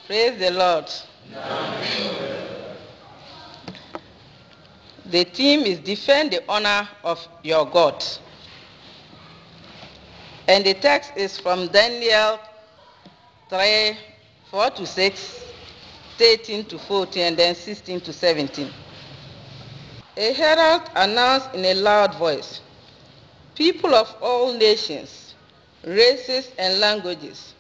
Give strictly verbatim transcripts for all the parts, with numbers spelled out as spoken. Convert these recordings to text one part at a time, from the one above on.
Praise the Lord. The theme is Defend the Honor of Your God. And the text is from Daniel three, four to six, thirteen to fourteen, and then sixteen to seventeen. A herald announced in a loud voice, "People of all nations, races, and languages,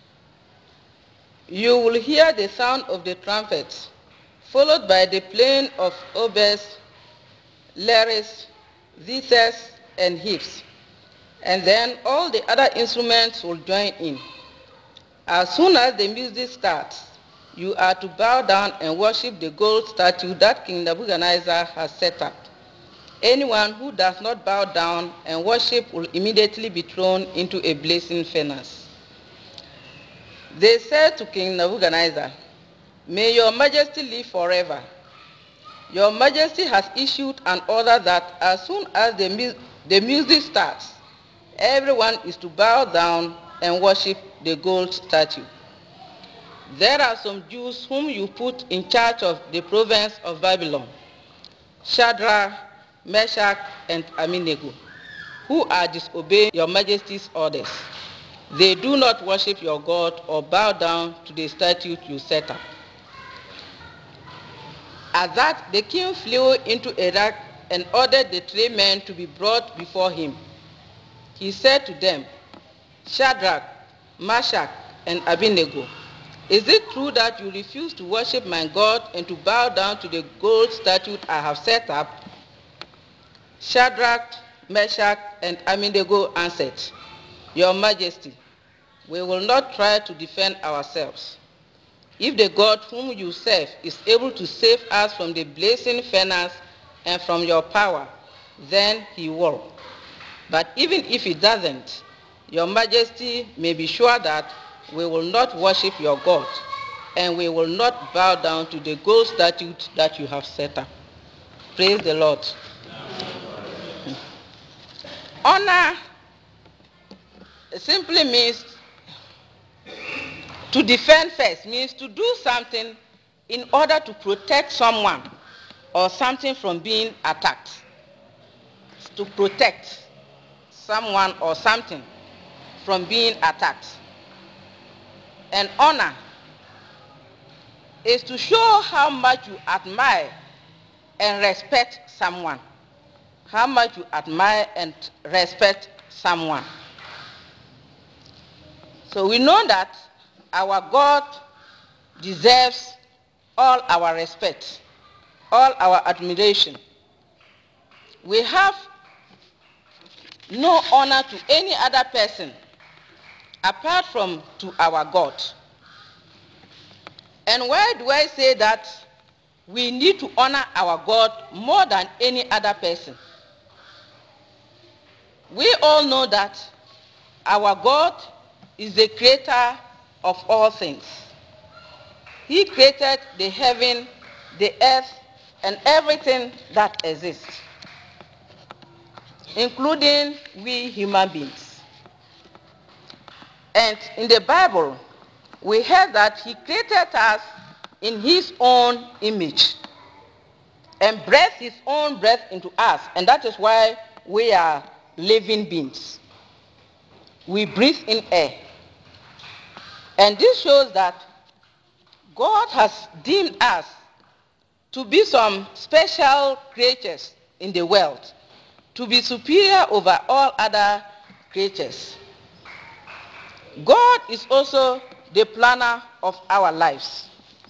you will hear the sound of the trumpet, followed by the playing of oboes, lyres, zithers, and hips, and then all the other instruments will join in. As soon as the music starts, you are to bow down and worship the gold statue that King Nebuchadnezzar has set up. Anyone who does not bow down and worship will immediately be thrown into a blazing furnace." They said to King Nebuchadnezzar, "May your majesty live forever. Your majesty has issued an order that as soon as the, mu- the music starts, everyone is to bow down and worship the gold statue. There are some Jews whom you put in charge of the province of Babylon, Shadrach, Meshach, and Abednego, who are disobeying your majesty's orders. They do not worship your God or bow down to the statue you set up." At that, the king flew into a rage and ordered the three men to be brought before him. He said to them, "Shadrach, Meshach, and Abednego, is it true that you refuse to worship my God and to bow down to the gold statue I have set up?" Shadrach, Meshach, and Abednego answered, "Your Majesty, we will not try to defend ourselves. If the God whom you serve is able to save us from the blazing furnace and from your power, then he will. But even if he doesn't, your Majesty may be sure that we will not worship your God, and we will not bow down to the gold statue that you have set up." Praise the Lord. Honor simply means to defend first, means to do something in order to protect someone or something from being attacked. To protect someone or something from being attacked. And honor is to show how much you admire and respect someone. How much you admire and respect someone. So we know that our God deserves all our respect, all our admiration. We have no honor to any other person apart from to our God. And why do I say that we need to honor our God more than any other person? We all know that our God is the creator of all things. He created the heaven, the earth, and everything that exists, including we human beings. And in the Bible, we heard that he created us in his own image and breathed his own breath into us, and that is why we are living beings. We breathe in air. And this shows that God has deemed us to be some special creatures in the world, to be superior over all other creatures. God is also the planner of our lives.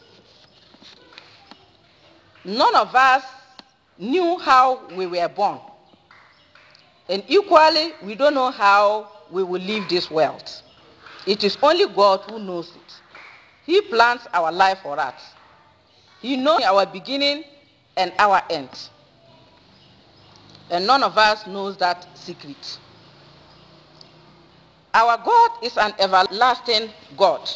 None of us knew how we were born. And equally, we don't know how we will leave this world. It is only God who knows it. He plans our life for us. He knows our beginning and our end. And none of us knows that secret. Our God is an everlasting God.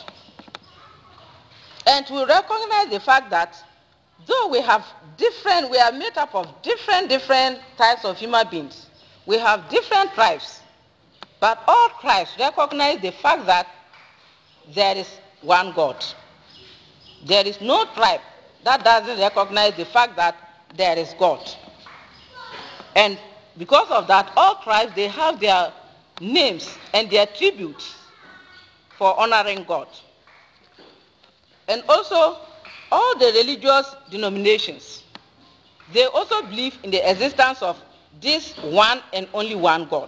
And we recognize the fact that though we have different, we are made up of different, different types of human beings. We have different tribes. But all tribes recognize the fact that there is one God. There is no tribe that doesn't recognize the fact that there is God. And because of that, all tribes, they have their names and their tributes for honoring God. And also, all the religious denominations, they also believe in the existence of this one and only one God.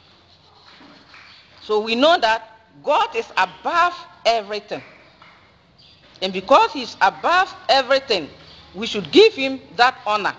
So we know that God is above everything. And because he's above everything, we should give him that honor.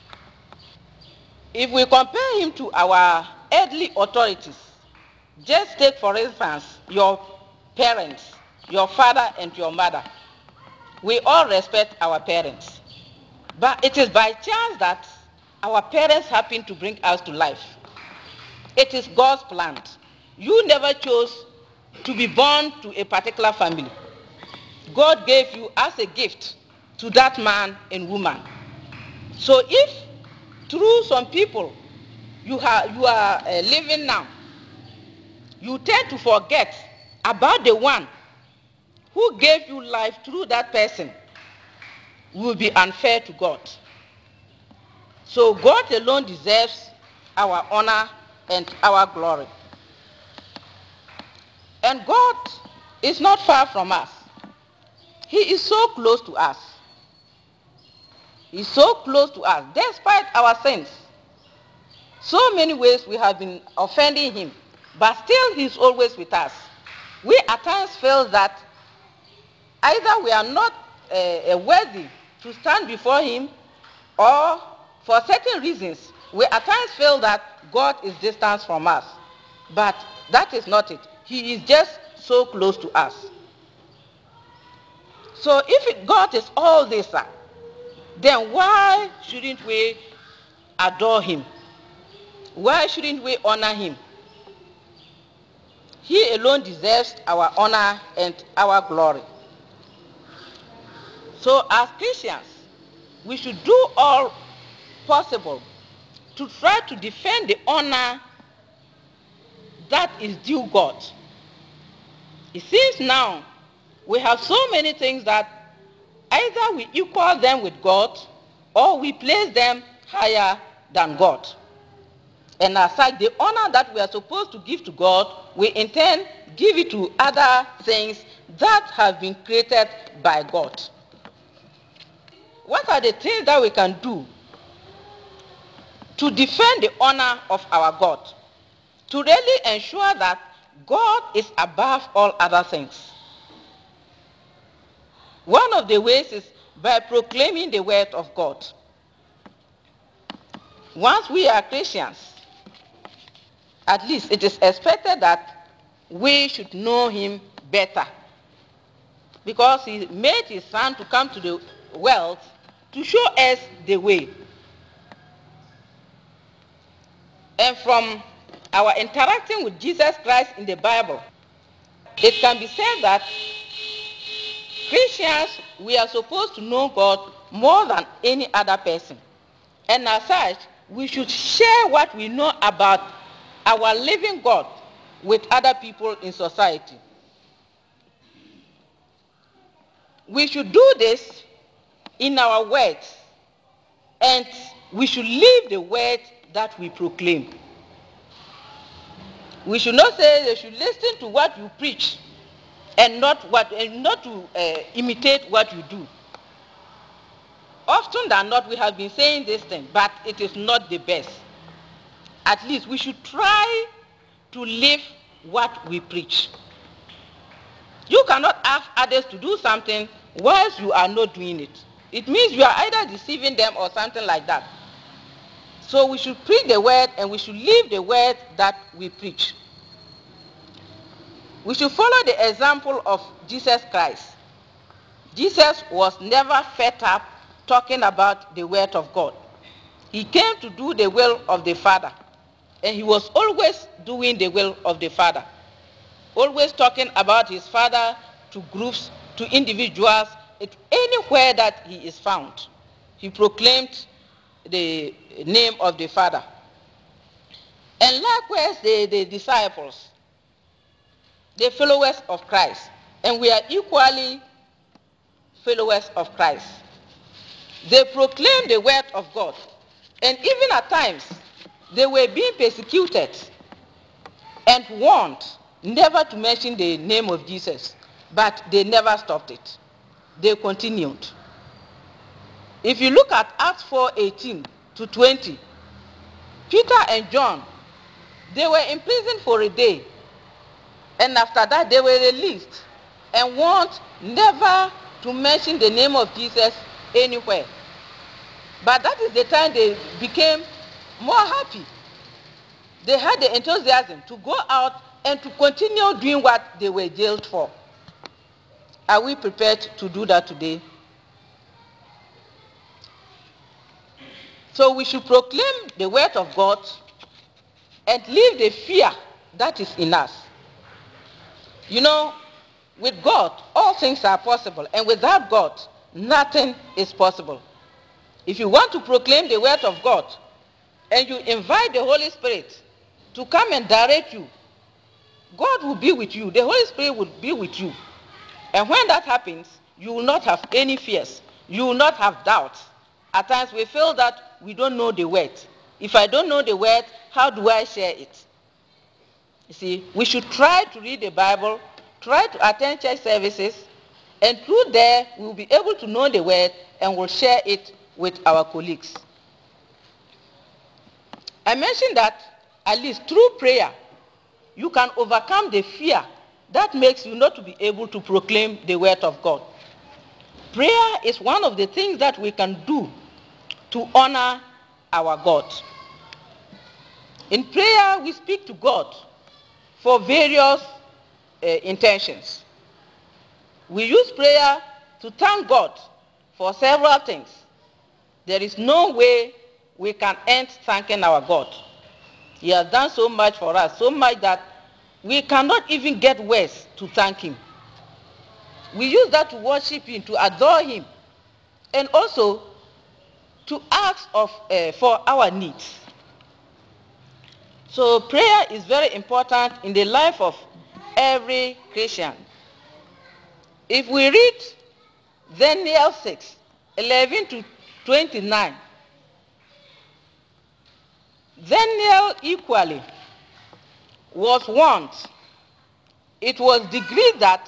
If we compare him to our earthly authorities, just take for instance your parents, your father and your mother. We all respect our parents. But it is by chance that our parents happen to bring us to life. It is God's plan. You never chose to be born to a particular family. God gave you as a gift to that man and woman. So if through some people you, have, you are uh, living now, you tend to forget about the one who gave you life through that person, will be unfair to God. So God alone deserves our honor and our glory. And God is not far from us. He is so close to us. He is so close to us, despite our sins. So many ways we have been offending him, but still he is always with us. We at times feel that either we are not uh, worthy to stand before him, or for certain reasons, we at times feel that God is distant from us. But that is not it. He is just so close to us. So if God is all this, then why shouldn't we adore him? Why shouldn't we honor him? He alone deserves our honor and our glory. So as Christians, we should do all possible to try to defend the honor that is due God. It seems now we have so many things that either we equal them with God or we place them higher than God. And as such, the honor that we are supposed to give to God, we intend give it to other things that have been created by God. What are the things that we can do to defend the honor of our God? To really ensure that God is above all other things. One of the ways is by proclaiming the word of God. Once we are Christians, at least it is expected that we should know him better. Because he made his son to come to the world to show us the way. And from our interacting with Jesus Christ in the Bible, it can be said that Christians, we are supposed to know God more than any other person. And as such, we should share what we know about our living God with other people in society. We should do this in our words, and we should live the word that we proclaim. We should not say they should listen to what you preach and not what and not to uh, imitate what you do. Often than not, we have been saying this thing, but it is not the best. At least we should try to live what we preach. You cannot ask others to do something whilst you are not doing it. It means you are either deceiving them or something like that. So we should preach the word and we should live the word that we preach. We should follow the example of Jesus Christ. Jesus was never fed up talking about the word of God. He came to do the will of the Father. And he was always doing the will of the Father. Always talking about his Father to groups, to individuals, anywhere that he is found. He proclaimed the name of the Father. And likewise the, the disciples, the followers of Christ. And we are equally followers of Christ. They proclaimed the word of God. And even at times, they were being persecuted and warned never to mention the name of Jesus. But they never stopped it. They continued. If you look at Acts four eighteen to twenty, Peter and John, they were in prison for a day. And after that, they were released and warned never to mention the name of Jesus anywhere. But that is the time they became more happy. They had the enthusiasm to go out and to continue doing what they were jailed for. Are we prepared to do that today? So we should proclaim the word of God and leave the fear that is in us. You know, with God, all things are possible. And without God, nothing is possible. If you want to proclaim the word of God, and you invite the Holy Spirit to come and direct you, God will be with you. The Holy Spirit will be with you. And when that happens, you will not have any fears. You will not have doubts. At times we feel that we don't know the word. If I don't know the word, how do I share it? You see, we should try to read the Bible, try to attend church services, and through there we will be able to know the word and will share it with our colleagues. I mentioned that at least through prayer, you can overcome the fear that makes you not to be able to proclaim the word of God. Prayer is one of the things that we can do to honor our God. In prayer, we speak to God for various uh, intentions. We use prayer to thank God for several things. There is no way we can end thanking our God. He has done so much for us, so much that we cannot even get words to thank him. We use that to worship him, to adore him, and also to ask of, uh, for our needs. So prayer is very important in the life of every Christian. If we read Daniel six, eleven to twenty-nine, Daniel equally was warned. It was decreed that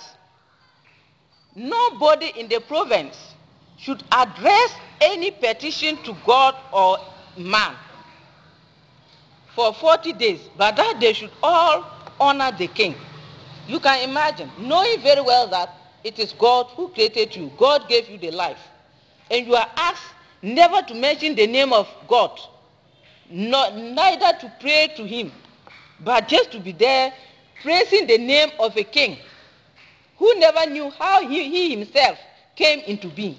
nobody in the province should address any petition to God or man for forty days, but that they should all honor the king. You can imagine, knowing very well that it is God who created you, God gave you the life, and you are asked never to mention the name of God, not, neither to pray to him, but just to be there praising the name of a king who never knew how he, he himself came into being.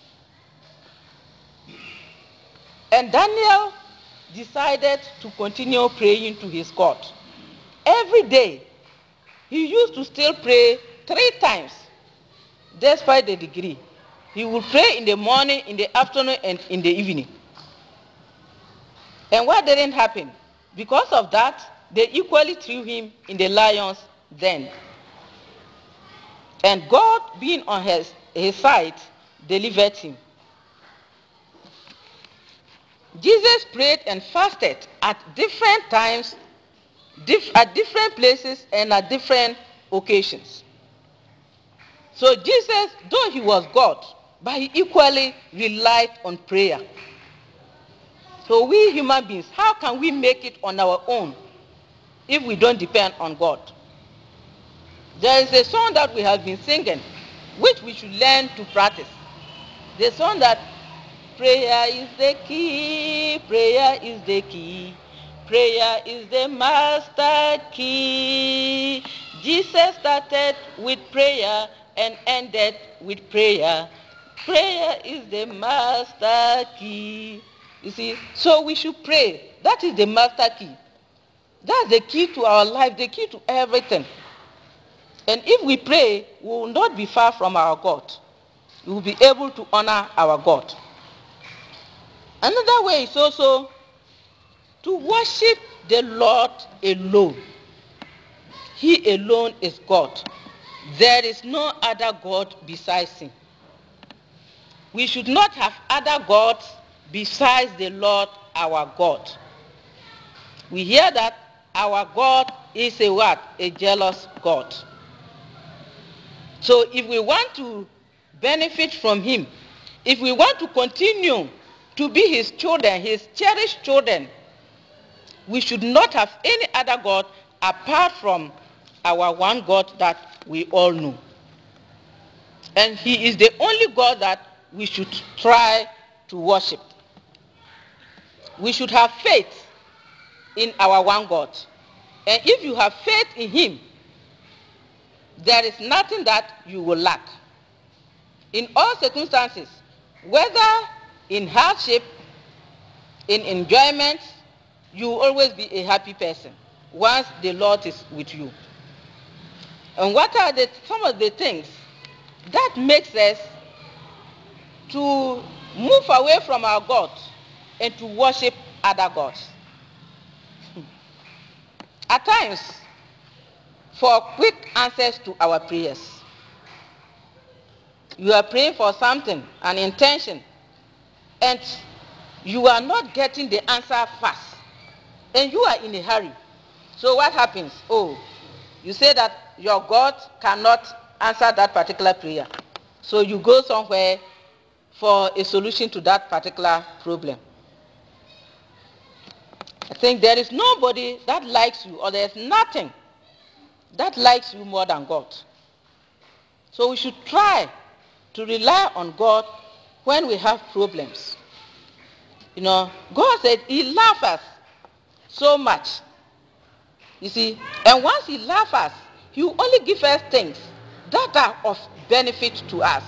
And Daniel decided to continue praying to his God. Every day, he used to still pray three times, despite the degree. He would pray in the morning, in the afternoon, and in the evening. And what didn't happen? Because of that, they equally threw him in the lions den. And God, being on his, his side, delivered him. Jesus prayed and fasted at different times, diff- at different places, and at different occasions. So Jesus, though he was God, but he equally relied on prayer. So we human beings, how can we make it on our own if we don't depend on God? There is a song that we have been singing, which we should learn to practice. The song that prayer is the key, prayer is the key, prayer is the master key. Jesus started with prayer and ended with prayer. Prayer is the master key. You see, so we should pray. That is the master key. That's the key to our life, the key to everything. And if we pray, we will not be far from our God. We will be able to honor our God. Another way is also to worship the Lord alone. He alone is God. There is no other God besides him. We should not have other gods besides the Lord our God. We hear that our God is a what? A jealous God. So if we want to benefit from him, if we want to continue to be his children, his cherished children, we should not have any other God apart from our one God that we all know. And he is the only God that we should try to worship. We should have faith in our one God. And if you have faith in him, there is nothing that you will lack. In all circumstances, whether in hardship, in enjoyment, you will always be a happy person once the Lord is with you. And what are the, some of the things that makes us to move away from our God and to worship other gods? At times, for quick answers to our prayers. You are praying for something, an intention, and you are not getting the answer fast, and you are in a hurry. So what happens? Oh, you say that your God cannot answer that particular prayer. So you go somewhere for a solution to that particular problem. I think there is nobody that likes you, or there is nothing that likes you more than God. So we should try to rely on God when we have problems. You know, God said he loves us so much. You see, and once he loves us, he will only give us things that are of benefit to us.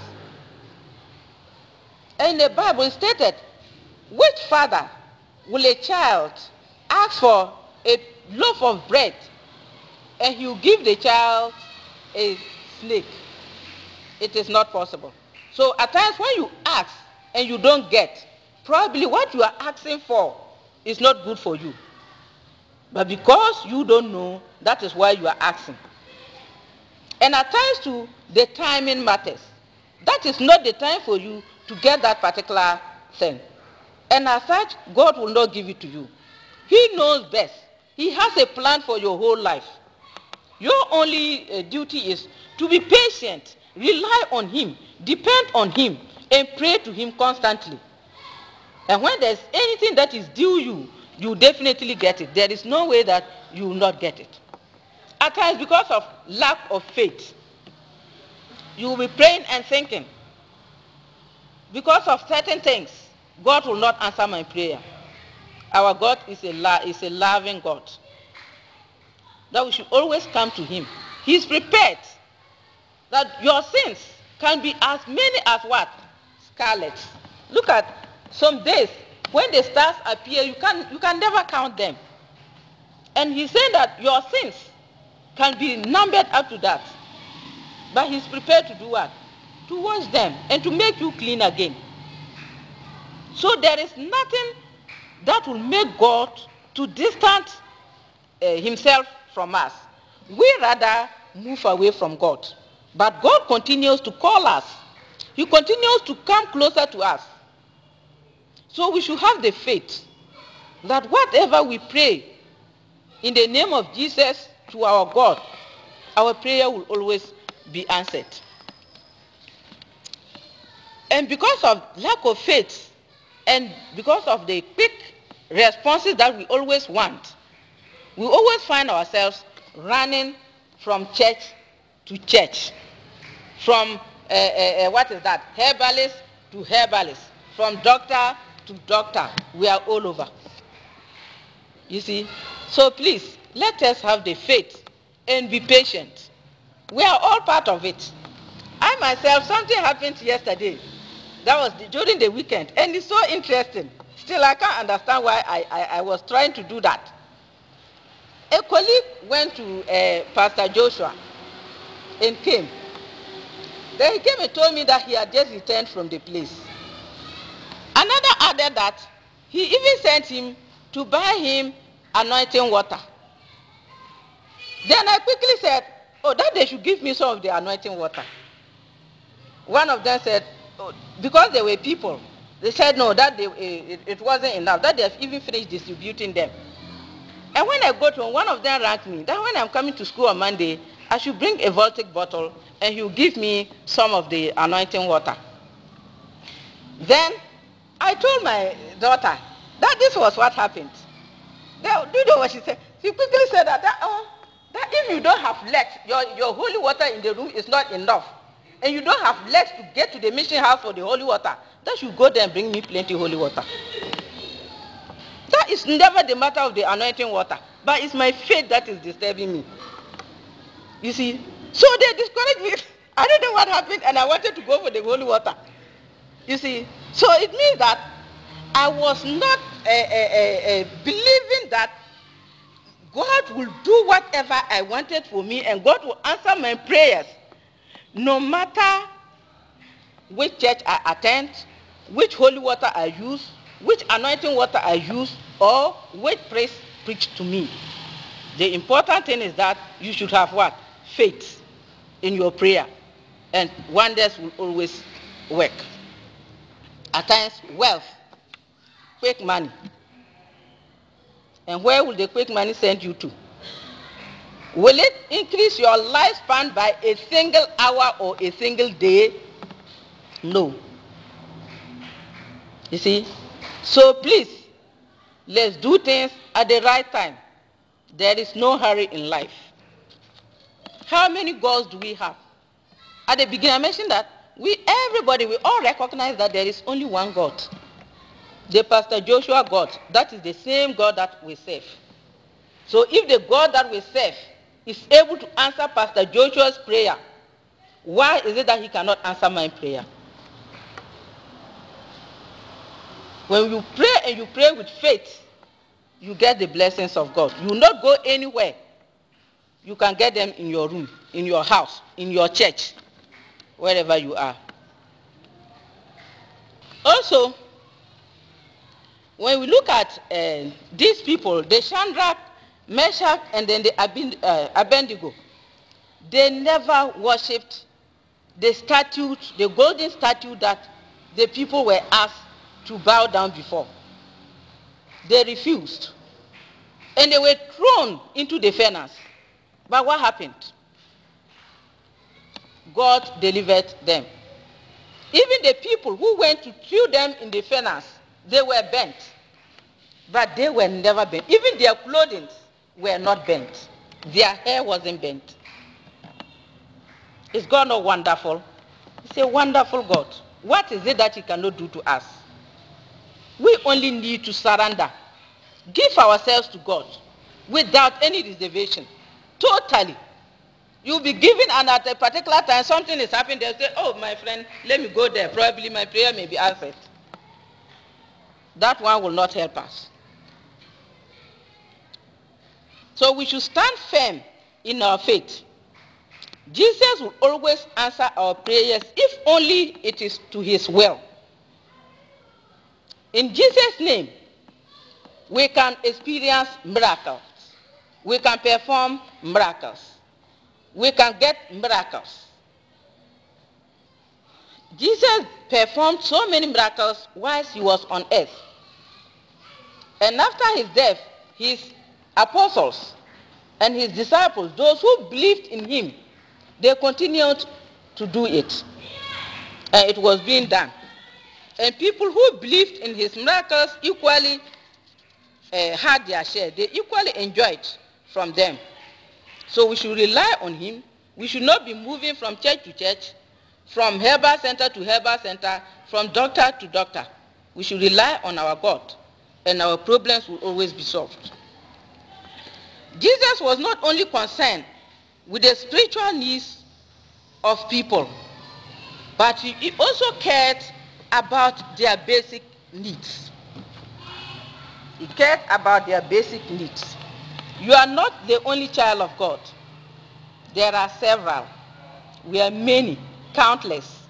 And the Bible stated, which father will a child ask for a loaf of bread and he will give the child a snake? It is not possible. So at times when you ask and you don't get, probably what you are asking for is not good for you. But because you don't know, that is why you are asking. And at times too, the timing matters. That is not the time for you to get that particular thing. And as such, God will not give it to you. He knows best. He has a plan for your whole life. Your only uh, duty is to be patient, rely on him, depend on him, and pray to him constantly. And when there's anything that is due you, you definitely get it. There is no way that you will not get it. At times, because of lack of faith, you will be praying and thinking, because of certain things, God will not answer my prayer. Our God is a, la- is a loving God. That we should always come to him. He is prepared that your sins can be as many as what? Scarlet. Look at some days when the stars appear, you can you can never count them. And he's saying that your sins can be numbered up to that. But he's prepared to do what? To wash them and to make you clean again. So there is nothing that will make God to distance uh, himself from us. We rather move away from God. But God continues to call us. He continues to come closer to us. So we should have the faith that whatever we pray in the name of Jesus to our God, our prayer will always be answered. And because of lack of faith and because of the quick responses that we always want, we always find ourselves running from church to church, from uh, uh, uh, what is that, herbalist to herbalist, from doctor to doctor. We are all over. You see? So please, let us have the faith and be patient. We are all part of it. I myself, something happened yesterday. That was the, during the weekend. And it's so interesting. Still, I can't understand why I, I, I was trying to do that. A colleague went to uh, Pastor Joshua and came. Then he came and told me that he had just returned from the place. Another added that he even sent him to buy him anointing water. Then I quickly said, oh, that they should give me some of the anointing water. One of them said, because they were people, they said no, that they, it, it wasn't enough, that they have even finished distributing them. And when I got home, one of them rang me that when I'm coming to school on Monday, I should bring a Voltic bottle and he'll give me some of the anointing water. Then I told my daughter that this was what happened. Now, do you know what she said? She quickly said that, that, oh, that if you don't have legs, your, your holy water in the room is not enough, and you don't have legs to get to the mission house for the holy water, that you go there and bring me plenty holy water. That is never the matter of the anointing water, but it's my faith that is disturbing me. You see? So they discouraged me. I don't know what happened, and I wanted to go for the holy water. You see? So it means that I was not uh, uh, uh, uh, believing that God will do whatever I wanted for me, and God will answer my prayers, no matter which church I attend, which holy water I use, which anointing water I use, or which priest preach to me. The important thing is that you should have what? Faith in your prayer, and wonders will always work. At times, wealth, quick money. And where will the quick money send you to? Will it increase your lifespan by a single hour or a single day? No. You see? So please, let's do things at the right time. There is no hurry in life. How many goals do we have? At the beginning, I mentioned that we, everybody, we all recognize that there is only one God. The Pastor Joshua God, that is the same God that we serve. So if the God that we serve is able to answer Pastor Joshua's prayer, why is it that he cannot answer my prayer? When you pray and you pray with faith, you get the blessings of God. You will not go anywhere. You can get them in your room, in your house, in your church, wherever you are. Also, when we look at uh, these people, the Shadrach, Meshach, and then the uh, Abednego, they never worshipped the statue, the golden statue that the people were asked to bow down before. They refused. And they were thrown into the furnace. But what happened? God delivered them. Even the people who went to throw them in the furnace, they were burnt. But they were never burnt. Even their clothing were not burnt. Their hair wasn't burnt. Is God not wonderful? He's a wonderful God. What is it that he cannot do to us? We only need to surrender. Give ourselves to God without any reservation. Totally. You'll be given, and at a particular time something is happening, they'll say, oh, my friend, let me go there. Probably my prayer may be answered. That one will not help us. So we should stand firm in our faith. Jesus will always answer our prayers if only it is to his will. In Jesus' name, we can experience miracles. We can perform miracles. We can get miracles. Jesus performed so many miracles whilst he was on earth. And after his death, his apostles and his disciples, those who believed in him, they continued to do it. And it was being done. And people who believed in his miracles equally uh, had their share. They equally enjoyed from them. So we should rely on him. We should not be moving from church to church, from herbal center to herbal center, from doctor to doctor. We should rely on our God, and our problems will always be solved. Jesus was not only concerned with the spiritual needs of people, but he also cared about their basic needs. He cared about their basic needs. You are not the only child of God. There are several. We are many, countless.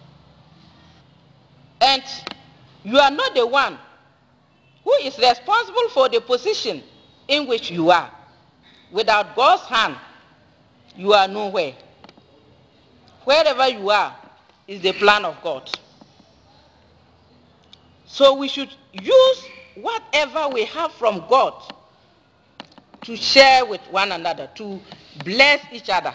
And you are not the one who is responsible for the position in which you are. Without God's hand, you are nowhere. Wherever you are is the plan of God. So we should use whatever we have from God to share with one another, to bless each other.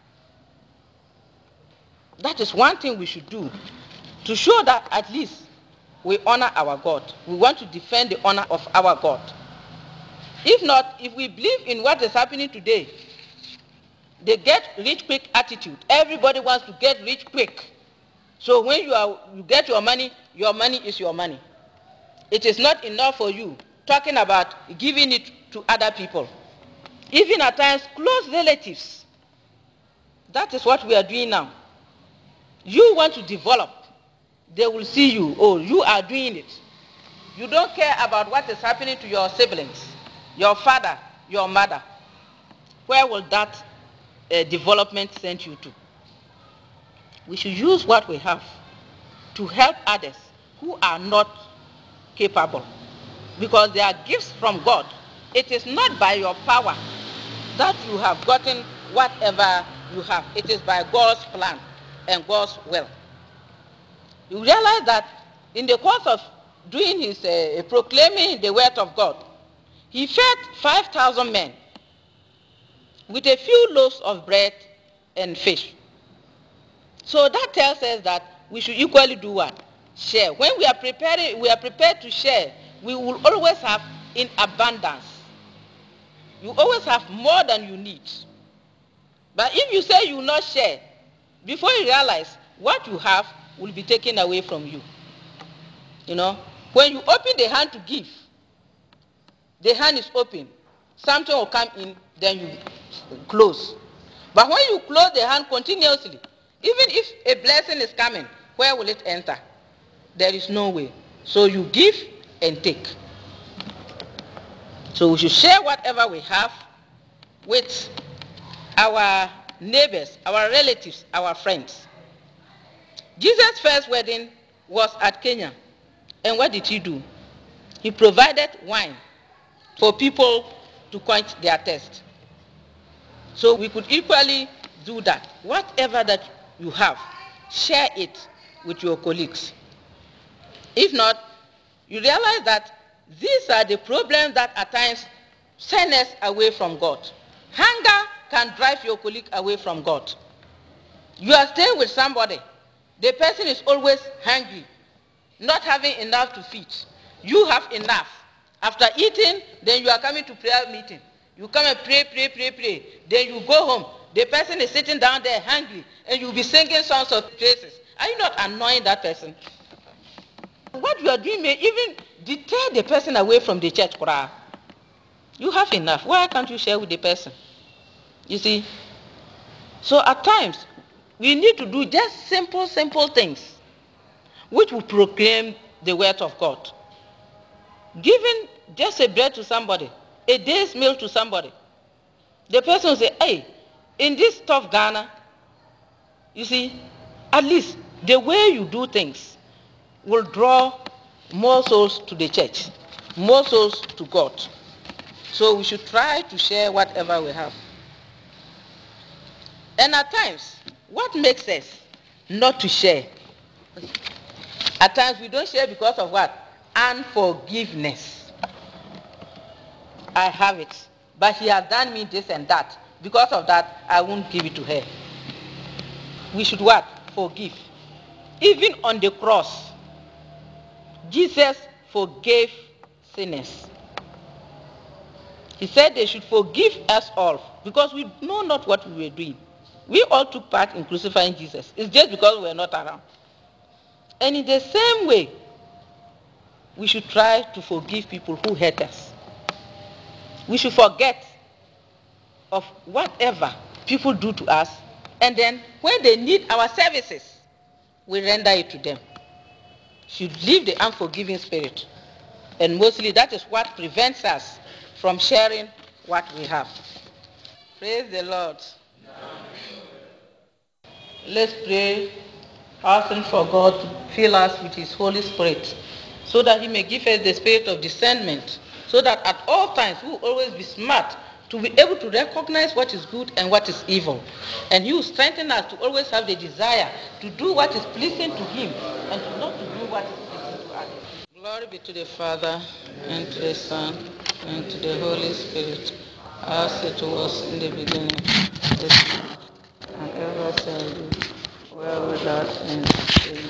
That is one thing we should do, to show that at least we honor our God. We want to defend the honor of our God. If not, if we believe in what is happening today, the get rich quick attitude. Everybody wants to get rich quick. So when you are you get your money, your money is your money. It is not enough for you talking about giving it to other people. Even at times, close relatives. That is what we are doing now. You want to develop, they will see you. Oh, you are doing it. You don't care about what is happening to your siblings, your father, your mother. Where will that uh, development send you to? We should use what we have to help others who are not capable, because they are gifts from God. It is not by your power that you have gotten whatever you have. It is by God's plan and God's will. You realize that in the course of doing his uh, proclaiming the word of God, he fed five thousand men with a few loaves of bread and fish. So that tells us that we should equally do what? Share. When we are preparing, we are prepared to share, we will always have in abundance. You always have more than you need. But if you say you will not share, before you realize, what you have will be taken away from you. You know, when you open the hand to give, the hand is open. Something will come in, then you close. But when you close the hand continuously, even if a blessing is coming, where will it enter? There is no way. So you give and take. So we should share whatever we have with our neighbors, our relatives, our friends. Jesus' first wedding was at Kenya. And what did he do? He provided wine for people to quench their thirst. So we could equally do that. Whatever that you have, share it with your colleagues. If not, you realize that these are the problems that at times send us away from God. Hunger can drive your colleague away from God. You are staying with somebody. The person is always hungry, not having enough to feed. You have enough. After eating, then you are coming to prayer meeting. You come and pray, pray, pray, pray. Then you go home. The person is sitting down there hungry, and you'll be singing songs of praises. Are you not annoying that person? What you are doing may even deter the person away from the church. You have enough. Why can't you share with the person? You see? So at times, we need to do just simple, simple things which will proclaim the word of God. Giving just a bread to somebody, a day's meal to somebody, the person will say, hey, in this tough Ghana, you see, at least the way you do things will draw more souls to the church, more souls to God. So we should try to share whatever we have. And at times, what makes us not to share? At times we don't share because of what? Unforgiveness. I have it, but he has done me this and that. Because of that, I won't give it to her. We should what? Forgive. Even on the cross, Jesus forgave sinners. He said they should forgive us all because we know not what we were doing. We all took part in crucifying Jesus. It's just because we were not around. And in the same way, we should try to forgive people who hurt us. We should forget of whatever people do to us, and then when they need our services, we render it to them. Should leave the unforgiving spirit. And mostly that is what prevents us from sharing what we have. Praise the Lord. Let's pray, asking for God to fill us with his Holy Spirit, so that he may give us the spirit of discernment, so that at all times we will always be smart to be able to recognize what is good and what is evil. And he will strengthen us to always have the desire to do what is pleasing to him and not to do what is pleasing to others. Glory be to the Father, and to the Son, and to the Holy Spirit, as it was in the beginning, is now, and ever shall be, world without end. Amen.